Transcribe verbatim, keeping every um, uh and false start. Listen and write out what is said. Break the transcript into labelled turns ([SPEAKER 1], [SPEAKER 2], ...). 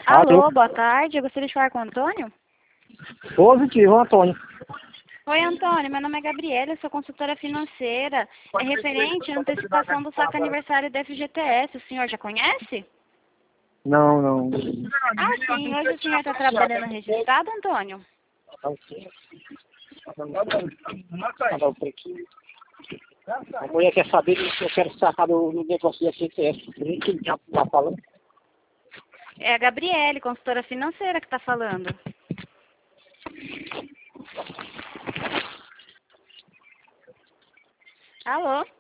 [SPEAKER 1] Alô,
[SPEAKER 2] Alô?
[SPEAKER 1] boa tarde. Eu gostaria de falar com o Antônio.
[SPEAKER 2] Positivo, Antônio.
[SPEAKER 1] Oi, Antônio. Meu nome é Gabriela, eu sou consultora financeira. É referente à antecipação do saque aniversário da F G T S. O senhor já conhece?
[SPEAKER 2] Não, não.
[SPEAKER 1] Ah, sim. Hoje o senhor está trabalhando registrado, Antônio?
[SPEAKER 2] A mulher quer saber que eu quero sacar do, do negócio da C T S. Quem já tá falando?
[SPEAKER 1] É a Gabriele, consultora financeira, que está falando. Alô?